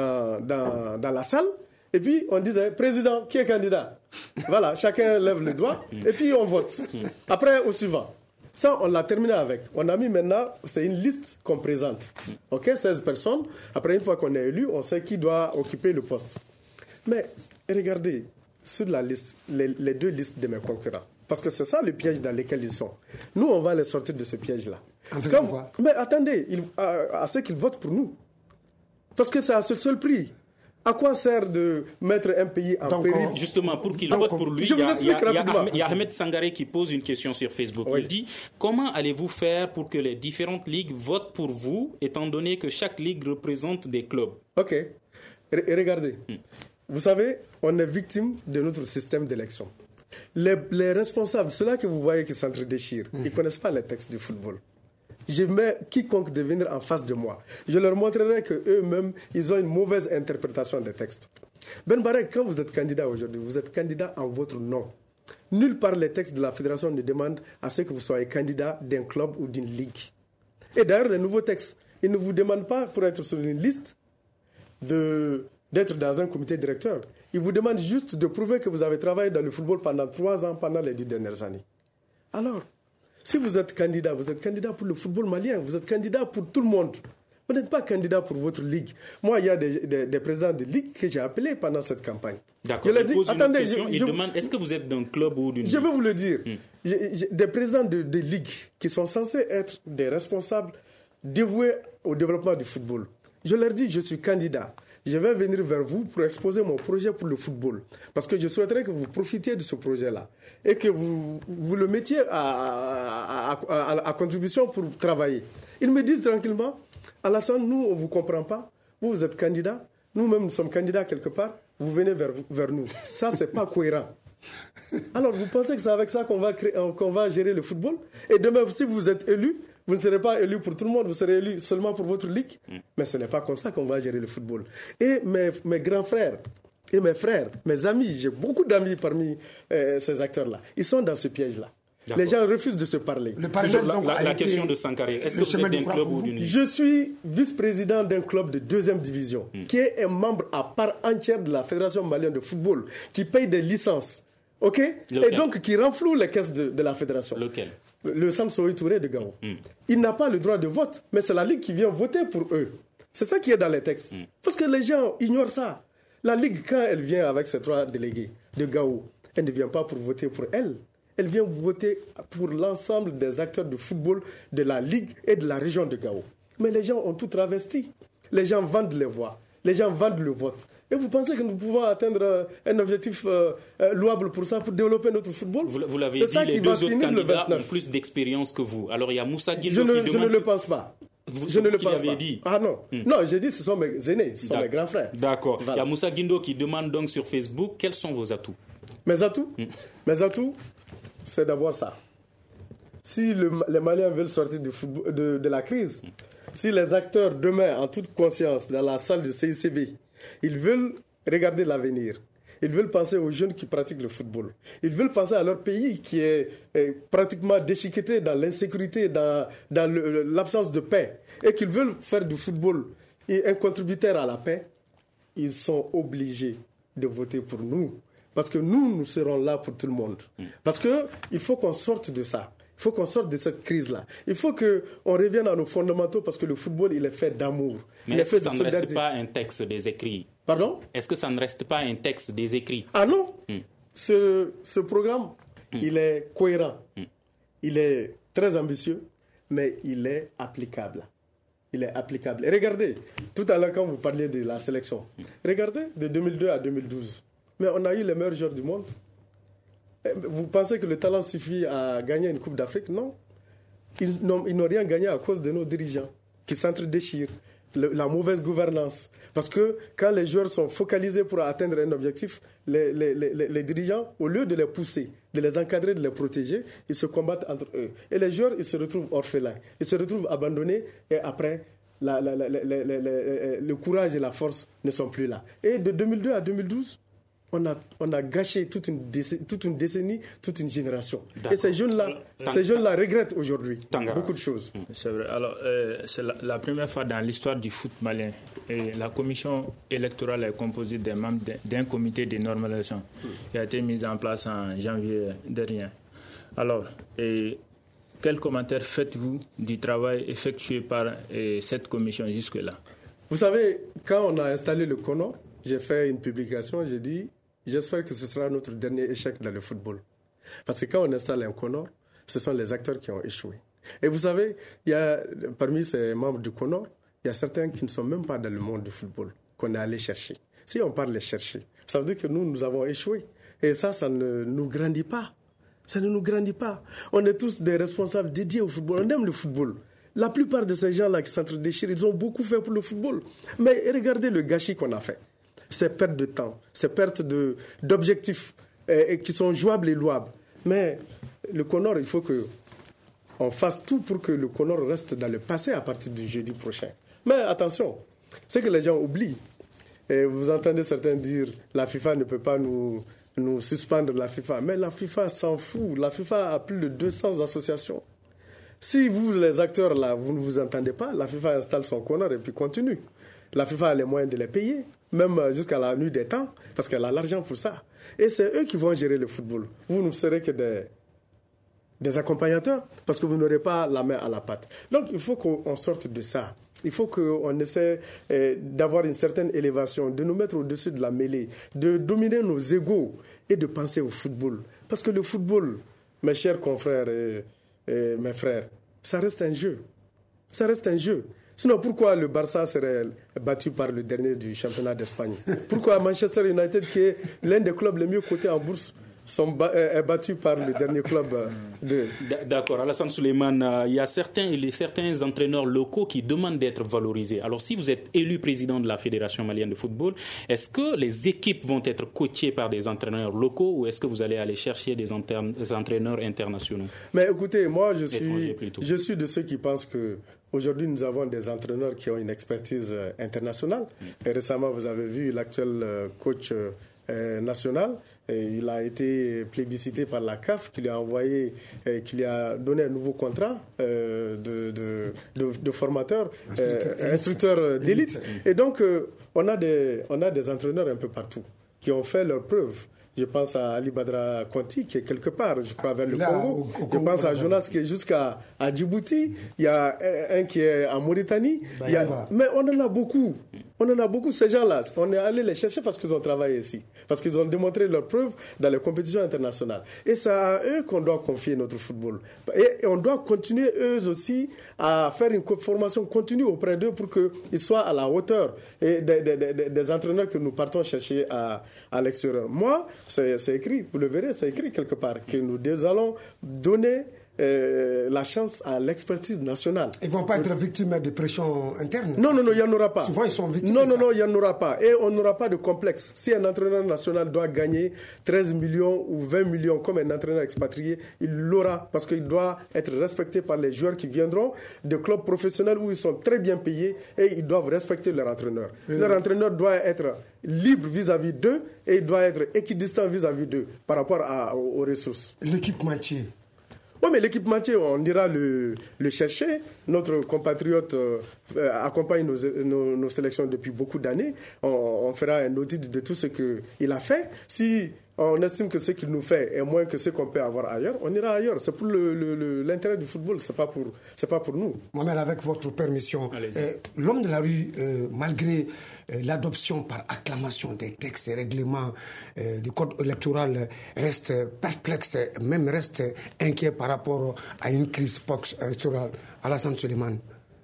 la salle. Et puis, on disait, président, qui est candidat ? Voilà, chacun lève le doigt. Et puis, on vote. Après, au suivant. Ça, on l'a terminé avec. On a mis maintenant, c'est une liste qu'on présente. OK, 16 personnes. Après, une fois qu'on est élu, on sait qui doit occuper le poste. Mais, regardez, sur la liste, les deux listes de mes concurrents. Parce que c'est ça le piège dans lequel ils sont. Nous, on va les sortir de ce piège-là. Mais attendez, à ceux qu'ils votent pour nous. Parce que c'est à ce seul prix. À quoi sert de mettre un pays en péril? Justement, pour qu'il vote pour lui, il y a Ahmed Sangaré qui pose une question sur Facebook. Oui. Il dit, comment allez-vous faire pour que les différentes ligues votent pour vous, étant donné que chaque ligue représente des clubs? Ok. Regardez. Vous savez, on est victime de notre système d'élection. Les responsables, ceux-là que vous voyez qui s'entre-déchirent, ils ne connaissent pas les textes du football. Je mets quiconque de venir en face de moi. Je leur montrerai qu'eux-mêmes, ils ont une mauvaise interprétation des textes. Ben Barek, quand vous êtes candidat aujourd'hui, vous êtes candidat en votre nom. Nulle part les textes de la fédération ne demandent à ce que vous soyez candidat d'un club ou d'une ligue. Et d'ailleurs, les nouveaux textes, ils ne vous demandent pas pour être sur une liste d'être dans un comité directeur. Ils vous demandent juste de prouver que vous avez travaillé dans le football pendant 3 ans, pendant les 10 dernières années. Alors, si vous êtes candidat pour le football malien, vous êtes candidat pour tout le monde. Vous n'êtes pas candidat pour votre ligue. Moi, il y a des présidents de ligue que j'ai appelés pendant cette campagne. D'accord. Il pose une question, il demande, est-ce que vous êtes d'un club ou d'une ligue? Je vais vous le dire. Des présidents de ligue qui sont censés être des responsables dévoués au développement du football. Je leur dis, je suis candidat. Je vais venir vers vous pour exposer mon projet pour le football. Parce que je souhaiterais que vous profitiez de ce projet-là et que vous le mettiez à contribution pour travailler. Ils me disent tranquillement, Alassane, nous, on ne vous comprend pas. Vous êtes candidat. Nous-mêmes, nous sommes candidats quelque part. Vous venez vers nous. Ça, ce n'est pas cohérent. Alors, vous pensez que c'est avec ça qu'on va gérer le football? Et demain, si vous êtes élu, vous ne serez pas élu pour tout le monde, vous serez élu seulement pour votre ligue. Mais ce n'est pas comme ça qu'on va gérer le football. Et mes grands frères et mes frères, mes amis, j'ai beaucoup d'amis parmi ces acteurs-là, ils sont dans ce piège-là. D'accord. Les gens refusent de se parler. La question de Sankaré, est-ce que vous êtes d'un club ou d'une ligue? Je suis vice-président d'un club de 2e division, qui est un membre à part entière de la Fédération malienne de football, qui paye des licences, ok? Et donc qui renfloue les caisses de la fédération. Lequel? Le Samsoui Touré de Gao. Il n'a pas le droit de vote, mais c'est la Ligue qui vient voter pour eux. C'est ça qui est dans les textes. Parce que les gens ignorent ça. La Ligue, quand elle vient avec ses 3 délégués de Gao, elle ne vient pas pour voter pour elle. Elle vient voter pour l'ensemble des acteurs de football de la Ligue et de la région de Gao. Mais les gens ont tout travesti. Les gens vendent les voix. Les gens vendent le vote. Et vous pensez que nous pouvons atteindre un objectif louable pour ça, pour développer notre football? Vous l'avez dit, les 2 autres candidats ont plus d'expérience que vous. Alors il y a Moussa Guindo qui demande... Je ne le pense pas. Je ne le pense pas. Dit. Ah non. Non, j'ai dit ce sont mes aînés, ce sont mes grands frères. D'accord. Voilà. Il y a Moussa Guindo qui demande donc sur Facebook, quels sont vos atouts? Mes atouts? Mes atouts, c'est d'abord ça. Si les Maliens veulent sortir de la crise, si les acteurs demain, en toute conscience, dans la salle de CICB, ils veulent regarder l'avenir, ils veulent penser aux jeunes qui pratiquent le football, ils veulent penser à leur pays qui est pratiquement déchiqueté dans l'insécurité, dans l'absence de paix, et qu'ils veulent faire du football un contributeur à la paix, ils sont obligés de voter pour nous. Parce que nous serons là pour tout le monde. Parce qu'il faut qu'on sorte de ça. Il faut qu'on sorte de cette crise-là. Il faut qu'on revienne à nos fondamentaux parce que le football, il est fait d'amour. Mais est-ce que ça ne reste pas un texte des écrits? Pardon? Est-ce que ça ne reste pas un texte des écrits? Ah non. Ce programme, il est cohérent. Il est très ambitieux, mais il est applicable. Il est applicable. Et regardez, tout à l'heure quand vous parliez de la sélection, regardez de 2002 à 2012. Mais on a eu les meilleurs joueurs du monde. Vous pensez que le talent suffit à gagner une Coupe d'Afrique? Non. Ils n'ont rien gagné à cause de nos dirigeants qui s'entre-déchirent, la mauvaise gouvernance. Parce que quand les joueurs sont focalisés pour atteindre un objectif, les dirigeants, au lieu de les pousser, de les encadrer, de les protéger, ils se combattent entre eux. Et les joueurs, ils se retrouvent orphelins. Ils se retrouvent abandonnés et après, le courage et la force ne sont plus là. Et de 2002 à 2012, on a gâché toute une décennie, toute une génération. D'accord. Et ces jeunes-là regrettent aujourd'hui beaucoup de choses. C'est vrai. Alors, c'est la première fois dans l'histoire du foot malien. Et la commission électorale est composée des membres d'un comité de normalisation qui a été mis en place en janvier dernier. Alors, quel commentaire faites-vous du travail effectué par cette commission jusque-là? Vous savez, quand on a installé le CONOR, j'ai fait une publication, j'ai dit j'espère que ce sera notre dernier échec dans le football. Parce que quand on installe un CONOR, ce sont les acteurs qui ont échoué. Et vous savez, il y a, parmi ces membres du CONOR, il y a certains qui ne sont même pas dans le monde du football, qu'on est allé chercher. Si on part les chercher, ça veut dire que nous avons échoué. Et ça ne nous grandit pas. Ça ne nous grandit pas. On est tous des responsables dédiés au football. On aime le football. La plupart de ces gens-là qui s'entre-déchirent, ils ont beaucoup fait pour le football. Mais regardez le gâchis qu'on a fait. Ces pertes de temps, ces pertes d'objectifs qui sont jouables et louables. Mais le Conor, il faut qu'on fasse tout pour que le Conor reste dans le passé à partir du jeudi prochain. Mais attention, c'est que les gens oublient. Et vous entendez certains dire la FIFA ne peut pas nous suspendre la FIFA. Mais la FIFA s'en fout. La FIFA a plus de 200 associations. Si vous, les acteurs, là, vous ne vous entendez pas, la FIFA installe son Conor et puis continue. La FIFA a les moyens de les payer, même jusqu'à la nuit des temps, parce qu'elle a l'argent pour ça. Et c'est eux qui vont gérer le football. Vous ne serez que des accompagnateurs, parce que vous n'aurez pas la main à la pâte. Donc, il faut qu'on sorte de ça. Il faut qu'on essaie d'avoir une certaine élévation, de nous mettre au-dessus de la mêlée, de dominer nos égos et de penser au football. Parce que le football, mes chers confrères et mes frères, ça reste un jeu. Ça reste un jeu. Sinon, pourquoi le Barça serait battu par le dernier du championnat d'Espagne? Pourquoi Manchester United, qui est l'un des clubs les mieux cotés en bourse, est battu par le dernier club de... D'accord. Alassane Souleymane, il y a certains entraîneurs locaux qui demandent d'être valorisés. Alors, si vous êtes élu président de la Fédération malienne de football, est-ce que les équipes vont être coachées par des entraîneurs locaux ou est-ce que vous allez aller chercher des entraîneurs internationaux? Mais écoutez, moi, je suis de ceux qui pensent que aujourd'hui, nous avons des entraîneurs qui ont une expertise internationale. Et récemment, vous avez vu l'actuel coach national. Et il a été plébiscité par la CAF qui lui a envoyé, qui lui a donné un nouveau contrat de formateur, instructeur d'élite. Et donc, on a des entraîneurs un peu partout qui ont fait leurs preuves. Je pense à Ali Badra Conti qui est quelque part, je crois, vers le Congo. Je pense à Jonas qui est jusqu'à Djibouti. Il y a un qui est en Mauritanie. Mais on en a beaucoup. On en a beaucoup, ces gens-là. On est allé les chercher parce qu'ils ont travaillé ici. Parce qu'ils ont démontré leurs preuves dans les compétitions internationales. Et c'est à eux qu'on doit confier notre football. Et on doit continuer, eux aussi, à faire une formation continue auprès d'eux pour qu'ils soient à la hauteur des entraîneurs que nous partons chercher à l'extérieur. Moi, c'est écrit, vous le verrez, c'est écrit quelque part, que nous allons donner la chance à l'expertise nationale. Ils ne vont pas être victimes de pression interne? Non, il n'y en aura pas. Souvent, ils sont victimes Non, il n'y en aura pas. Et on n'aura pas de complexe. Si un entraîneur national doit gagner 13 millions ou 20 millions comme un entraîneur expatrié, il l'aura parce qu'il doit être respecté par les joueurs qui viendront de clubs professionnels où ils sont très bien payés et ils doivent respecter leur entraîneur. Leur entraîneur doit être libre vis-à-vis d'eux et il doit être équidistant vis-à-vis d'eux par rapport aux ressources. L'équipementier. Oui, mais l'équipementier, on ira le chercher. Notre compatriote accompagne nos sélections depuis beaucoup d'années. On fera un audit de tout ce qu'il a fait. Si on estime que ce qu'il nous fait est moins que ce qu'on peut avoir ailleurs, on ira ailleurs. C'est pour l'intérêt du football, c'est pas pour nous. Mohamed, avec votre permission, l'homme de la rue, malgré l'adoption par acclamation des textes et règlements du code électoral, reste perplexe, même reste inquiet par rapport à une crise post-électorale. Alassane Souleymane.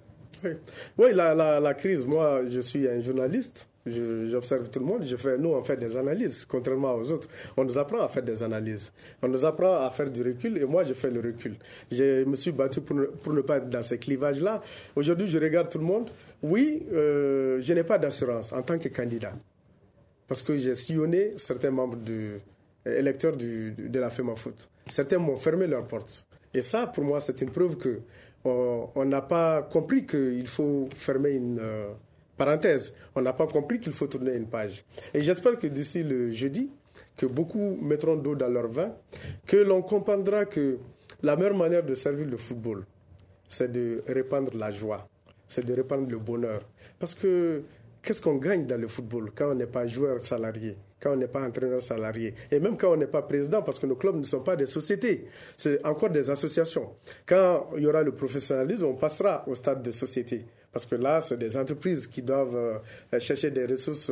Oui, la crise, moi, je suis un journaliste. J'observe tout le monde, nous on fait des analyses, contrairement aux autres. On nous apprend à faire des analyses, on nous apprend à faire du recul et moi je fais le recul. Je me suis battu pour ne pas être dans ces clivages-là. Aujourd'hui je regarde tout le monde. Oui, je n'ai pas d'assurance en tant que candidat parce que j'ai sillonné certains membres électeurs de la FEMAFOOT. Certains m'ont fermé leurs portes. Et ça pour moi c'est une preuve qu'on n'a pas compris qu'il faut fermer une... parenthèse, on n'a pas compris qu'il faut tourner une page. Et j'espère que d'ici le jeudi, que beaucoup mettront d'eau dans leur vin, que l'on comprendra que la meilleure manière de servir le football, c'est de répandre la joie, c'est de répandre le bonheur. Parce que qu'est-ce qu'on gagne dans le football quand on n'est pas joueur salarié, quand on n'est pas entraîneur salarié, et même quand on n'est pas président, parce que nos clubs ne sont pas des sociétés, c'est encore des associations. Quand il y aura le professionnalisme, on passera au stade de société. Parce que là, c'est des entreprises qui doivent chercher des ressources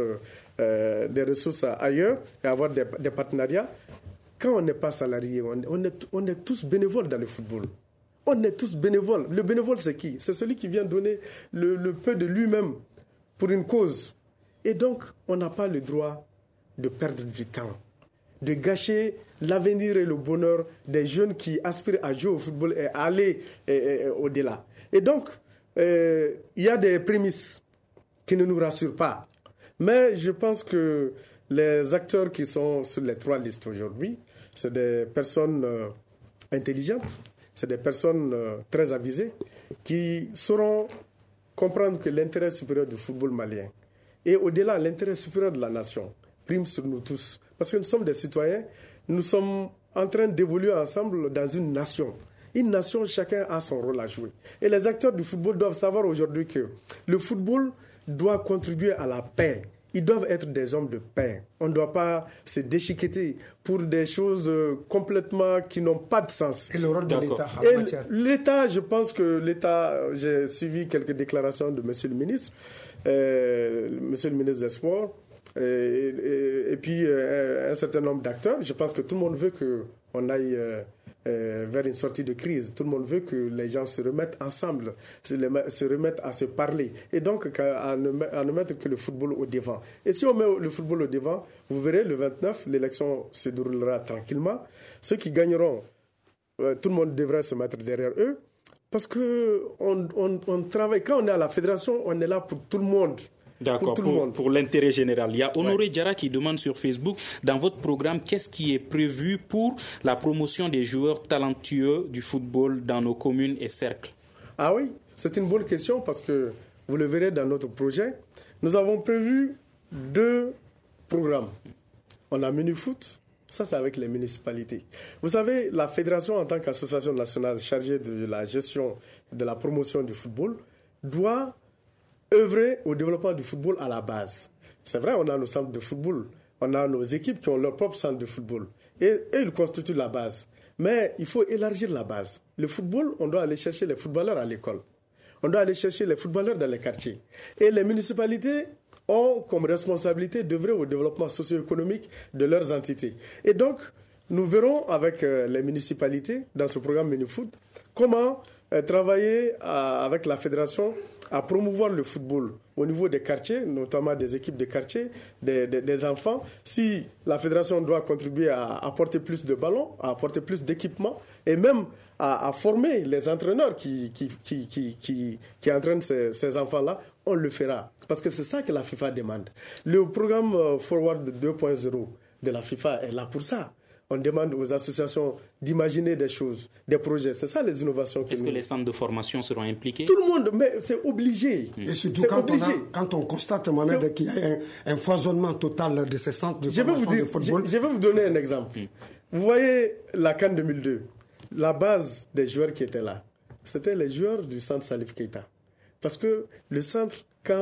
ailleurs et avoir des partenariats. Quand on n'est pas salarié, on est tous bénévoles dans le football. On est tous bénévoles. Le bénévole, c'est qui? C'est celui qui vient donner le peu de lui-même pour une cause. Et donc, on n'a pas le droit de perdre du temps, de gâcher l'avenir et le bonheur des jeunes qui aspirent à jouer au football et à aller au-delà. Et donc, il y a des prémices qui ne nous rassurent pas. Mais je pense que les acteurs qui sont sur les 3 listes aujourd'hui, c'est des personnes intelligentes, c'est des personnes très avisées qui sauront comprendre que l'intérêt supérieur du football malien et au-delà, l'intérêt supérieur de la nation prime sur nous tous. Parce que nous sommes des citoyens, nous sommes en train d'évoluer ensemble dans une nation. Une nation, chacun a son rôle à jouer. Et les acteurs du football doivent savoir aujourd'hui que le football doit contribuer à la paix. Ils doivent être des hommes de paix. On ne doit pas se déchiqueter pour des choses complètement qui n'ont pas de sens. Et le rôle de l'État en Et matière. l'État, je pense que l'État, j'ai suivi quelques déclarations de M. le ministre, des Sports, et puis un certain nombre d'acteurs. Je pense que tout le monde veut qu'on aille vers une sortie de crise. Tout le monde veut que les gens se remettent ensemble, se remettent à se parler. Et donc, à ne mettre que le football au devant. Et si on met le football au devant, vous verrez, le 29, l'élection se déroulera tranquillement. Ceux qui gagneront, tout le monde devrait se mettre derrière eux. Parce qu'on travaille, quand on est à la fédération, on est là pour tout le monde. D'accord, pour l'intérêt général. Il y a Honoré Diarra qui demande sur Facebook, dans votre programme, qu'est-ce qui est prévu pour la promotion des joueurs talentueux du football dans nos communes et cercles? Ah oui, c'est une bonne question parce que vous le verrez dans notre projet. Nous avons prévu 2 programmes. On a Mini-Foot, ça c'est avec les municipalités. Vous savez, la fédération en tant qu'association nationale chargée de la gestion de la promotion du football doit œuvrer au développement du football à la base. C'est vrai, on a nos centres de football, on a nos équipes qui ont leur propre centre de football. Et ils constituent la base. Mais il faut élargir la base. Le football, on doit aller chercher les footballeurs à l'école. On doit aller chercher les footballeurs dans les quartiers. Et les municipalités ont comme responsabilité d'œuvrer au développement socio-économique de leurs entités. Et donc, nous verrons avec les municipalités, dans ce programme Mini-Foot, comment travailler avec la fédération à promouvoir le football au niveau des quartiers, notamment des équipes de quartier, des enfants. Si la fédération doit contribuer à apporter plus de ballons, à apporter plus d'équipements, et même à former les entraîneurs qui entraînent ces enfants-là, on le fera. Parce que c'est ça que la FIFA demande. Le programme Forward 2.0 de la FIFA est là pour ça. On demande aux associations d'imaginer des choses, des projets. C'est ça les innovations. Est-ce que les centres de formation seront impliqués? Tout le monde, mais c'est obligé. Et surtout quand on constate, Mohamed, qu'il y a un foisonnement total de ces centres de formation de football. Je vais vous donner un exemple. Vous voyez la CAN 2002, la base des joueurs qui étaient là, c'était les joueurs du centre Salif Keita. Parce que le centre,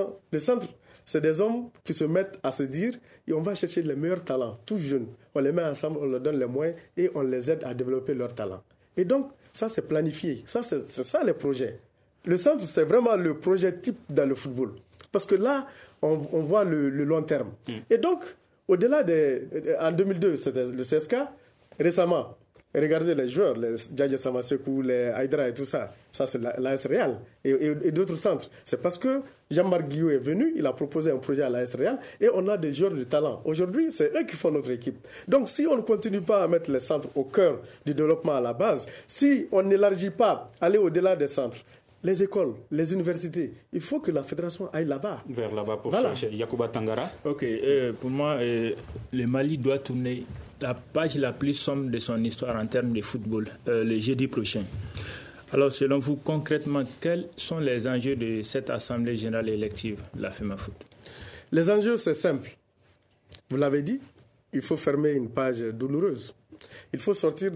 c'est des hommes qui se mettent à se dire et on va chercher les meilleurs talents, tous jeunes. On les met ensemble, on leur donne les moyens et on les aide à développer leurs talents. Et donc, ça, c'est planifié. Ça, c'est ça les projets. Le centre, c'est vraiment le projet type dans le football. Parce que là, on voit le long terme. Et donc, au-delà en 2002, c'était le CSK. Récemment, regardez les joueurs, les Djadja Samasekou, les Haïdra et tout ça. Ça, c'est l'AS Real et d'autres centres. C'est parce que Jean-Marc Guillot est venu, il a proposé un projet à l'AS Real et on a des joueurs de talent. Aujourd'hui, c'est eux qui font notre équipe. Donc, si on ne continue pas à mettre les centres au cœur du développement à la base, si on n'élargit pas, aller au-delà des centres, les écoles, les universités, il faut que la fédération aille là-bas. Vers là-bas pour chercher. Yacouba Tangara. Ok, pour moi, le Mali doit tourner la page la plus sombre de son histoire en termes de football le jeudi prochain. Alors, selon vous, concrètement, quels sont les enjeux de cette Assemblée générale élective de la FEMAFOOT? Les enjeux, c'est simple. Vous l'avez dit, il faut fermer une page douloureuse. Il faut sortir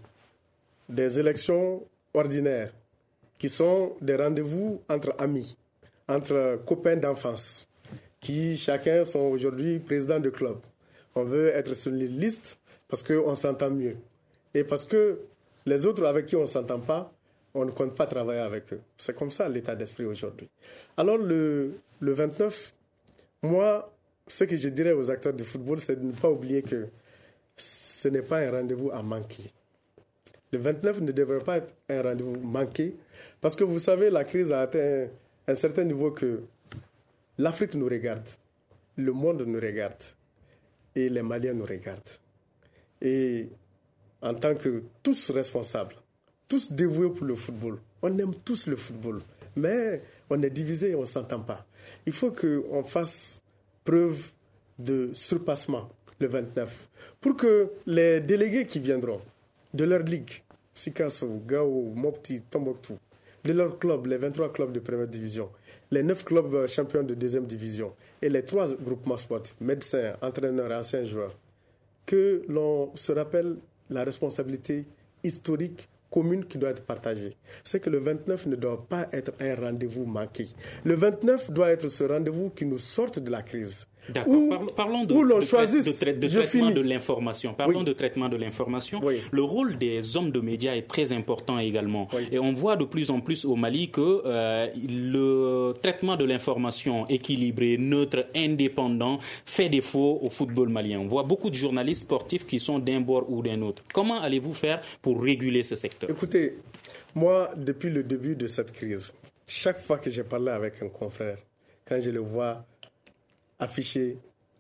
des élections ordinaires qui sont des rendez-vous entre amis, entre copains d'enfance, qui chacun sont aujourd'hui présidents de club. On veut être sur une liste parce qu'on s'entend mieux. Et parce que les autres avec qui on ne s'entend pas, on ne compte pas travailler avec eux. C'est comme ça l'état d'esprit aujourd'hui. Alors le 29, moi, ce que je dirais aux acteurs du football, c'est de ne pas oublier que ce n'est pas un rendez-vous à manquer. Le 29 ne devrait pas être un rendez-vous manqué parce que vous savez, la crise a atteint un certain niveau que l'Afrique nous regarde. le monde nous regarde et les Maliens nous regardent. Et en tant que tous responsables, tous dévoués pour le football, on aime tous le football, mais on est divisés et on ne s'entend pas. Il faut qu'on fasse preuve de surpassement le 29 pour que les délégués qui viendront de leur ligue, Sikasso, Gao, Mopti, Tombouctou, de leurs clubs, les 23 clubs de première division, les 9 clubs champions de deuxième division et les 3 groupements sportifs, médecins, entraîneurs, anciens joueurs, que l'on se rappelle la responsabilité historique commune qui doit être partagée. C'est que le 29 ne doit pas être un rendez-vous manqué. Le 29 doit être ce rendez-vous qui nous sorte de la crise. D'accord. Parlons de traitement de l'information. Parlons de traitement de l'information. Oui. Le rôle des hommes de médias est très important également. Oui. Et on voit de plus en plus au Mali que le traitement de l'information équilibré, neutre, indépendant fait défaut au football malien. On voit beaucoup de journalistes sportifs qui sont d'un bord ou d'un autre. Comment allez-vous faire pour réguler ce secteur? Écoutez, moi, depuis le début de cette crise, chaque fois que j'ai parlé avec un confrère, quand je le vois afficher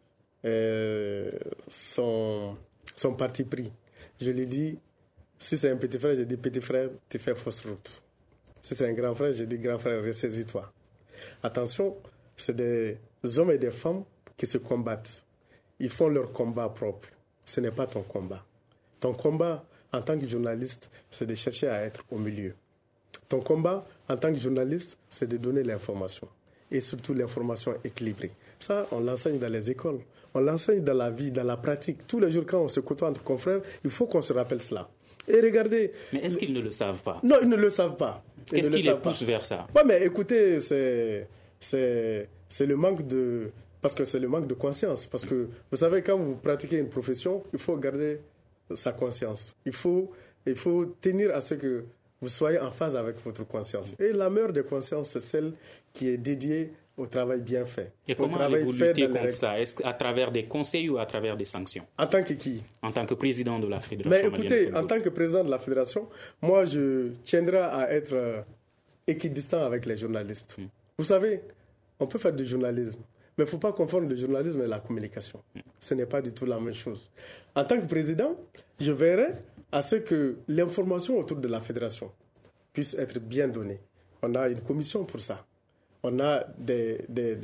son parti pris, je lui dis, si c'est un petit frère, je dis, petit frère, tu fais fausse route. Si c'est un grand frère, je dis, grand frère, ressaisis-toi. Attention, c'est des hommes et des femmes qui se combattent. Ils font leur combat propre. Ce n'est pas ton combat. Ton combat, en tant que journaliste, c'est de chercher à être au milieu. Ton combat, en tant que journaliste, c'est de donner l'information. Et surtout l'information équilibrée. Ça, on l'enseigne dans les écoles. On l'enseigne dans la vie, dans la pratique. Tous les jours, quand on se côtoie entre confrères, il faut qu'on se rappelle cela. Et regardez... Mais est-ce qu'ils ne le savent pas? Non, ils ne le savent pas. Qu'est-ce qui les pousse vers ça? Oui, mais écoutez, c'est le manque de... Parce que c'est le manque de conscience. Parce que, vous savez, quand vous pratiquez une profession, il faut garder sa conscience. Il faut tenir à ce que vous soyez en phase avec votre conscience. Et la meilleure des consciences, c'est celle qui est dédiée au travail bien fait. Et comment allez-vous lutter contre ça? Est-ce à travers des conseils ou à travers des sanctions? En tant que qui? En tant que président de la Fédération. Mais écoutez, en tant que président de la Fédération, moi, je tiendrai à être équidistant avec les journalistes. Vous savez, on peut faire du journalisme, mais il ne faut pas confondre le journalisme et la communication. Ce n'est pas du tout la même chose. En tant que président, je verrai à ce que l'information autour de la fédération puisse être bien donnée. On a une commission pour ça. On a des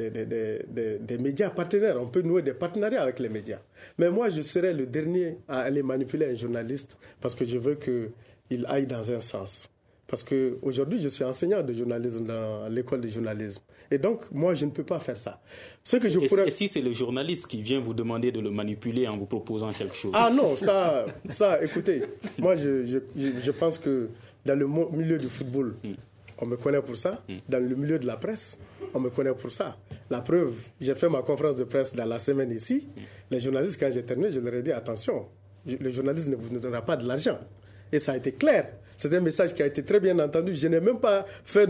médias partenaires. On peut nouer des partenariats avec les médias. Mais moi, je serai le dernier à aller manipuler un journaliste parce que je veux qu'il aille dans un sens. Parce qu'aujourd'hui, je suis enseignant de journalisme dans l'école de journalisme. Et donc, moi, je ne peux pas faire ça. Et si c'est le journaliste qui vient vous demander de le manipuler en vous proposant quelque chose? Ah non, ça écoutez, moi, je pense que dans le milieu du football, on me connaît pour ça. Dans le milieu de la presse, on me connaît pour ça. La preuve, j'ai fait ma conférence de presse dans la semaine ici. Les journalistes, quand j'ai terminé, je leur ai dit, attention, le journaliste ne vous donnera pas de l'argent. Et ça a été clair. C'est un message qui a été très bien entendu. Je n'ai même pas fait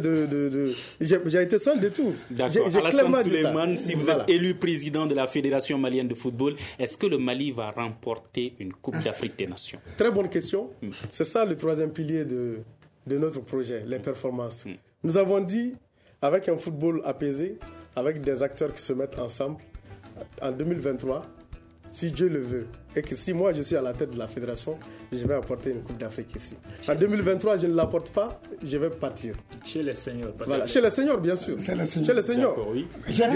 j'ai été sans détour. D'accord. Alassane Souleymane, si vous êtes élu président de la Fédération malienne de football, est-ce que le Mali va remporter une Coupe d'Afrique des Nations? Très bonne question. C'est ça le troisième pilier de notre projet, les performances. Nous avons dit, avec un football apaisé, avec des acteurs qui se mettent ensemble, en 2023, si Dieu le veut, et que si moi je suis à la tête de la fédération, je vais apporter une Coupe d'Afrique ici. En 2023, je ne l'apporte pas, je vais partir. Chez les seniors. Voilà, chez les seniors, bien sûr. Chez les seniors. Oui.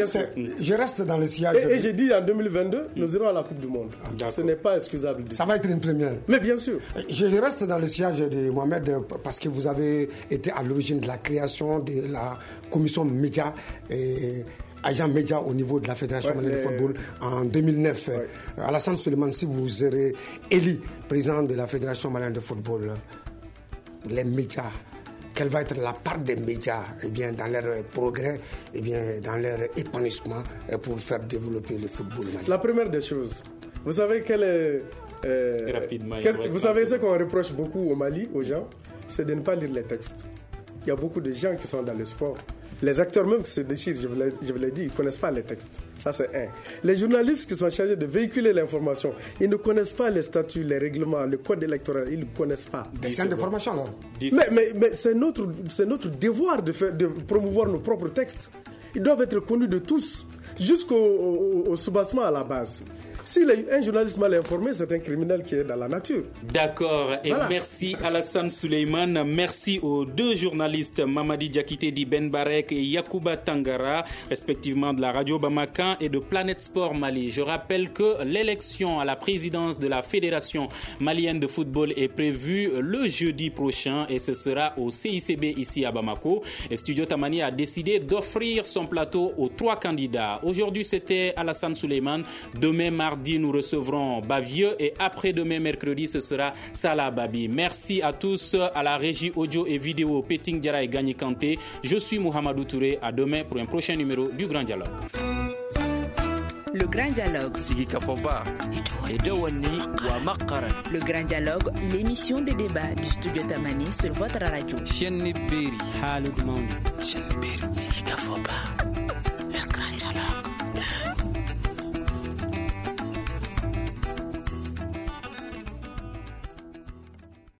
Je reste dans le sillage. Et j'ai dit en 2022, nous irons à la Coupe du Monde. Ce n'est pas excusable. Ça va être une première. Mais bien sûr. Je reste dans le sillage de Mohamed parce que vous avez été à l'origine de la création de la commission média et agent média au niveau de la Fédération malienne de football en 2009. Alassane Souleymane, si vous serez élu président de la Fédération malienne de football, les médias, quelle va être la part des médias dans leur progrès, dans leur épanouissement pour faire développer le football malien? La première des choses, vous savez quelle est... Rapidement. Vous savez ce qu'on reproche beaucoup au Mali, aux gens, c'est de ne pas lire les textes. Il y a beaucoup de gens qui sont dans le sport. Les acteurs même qui se déchirent, je vous l'ai dit, ils ne connaissent pas les textes. Ça, c'est un. Les journalistes qui sont chargés de véhiculer l'information, ils ne connaissent pas les statuts, les règlements, le code électoral, ils ne connaissent pas. Des centres de formation, là. Mais c'est notre devoir de promouvoir nos propres textes. Ils doivent être connus de tous. jusqu'au soubassement à la base. Si un journaliste mal informé, c'est un criminel qui est dans la nature. D'accord. Et voilà. Merci Alassane Souleymane. Merci aux deux journalistes, Mamadi Diakité di Ben Barek et Yacouba Tangara, respectivement de la radio Bamakan et de Planète Sport Mali. Je rappelle que l'élection à la présidence de la Fédération malienne de football est prévue le jeudi prochain et ce sera au CICB ici à Bamako. Et Studio Tamani a décidé d'offrir son plateau aux 3 candidats. Aujourd'hui, c'était Alassane Souleymane. Demain, mardi, nous recevrons Bavieux et après-demain, mercredi, ce sera Salah Babi. Merci à tous, à la régie audio et vidéo Peting Diara et Gagné Kanté. Je suis Mohamedou Touré. À demain pour un prochain numéro du Grand Dialogue. Le Grand Dialogue. Le Grand Dialogue, l'émission des débats du Studio Tamani sur votre radio. Le Grand Dialogue.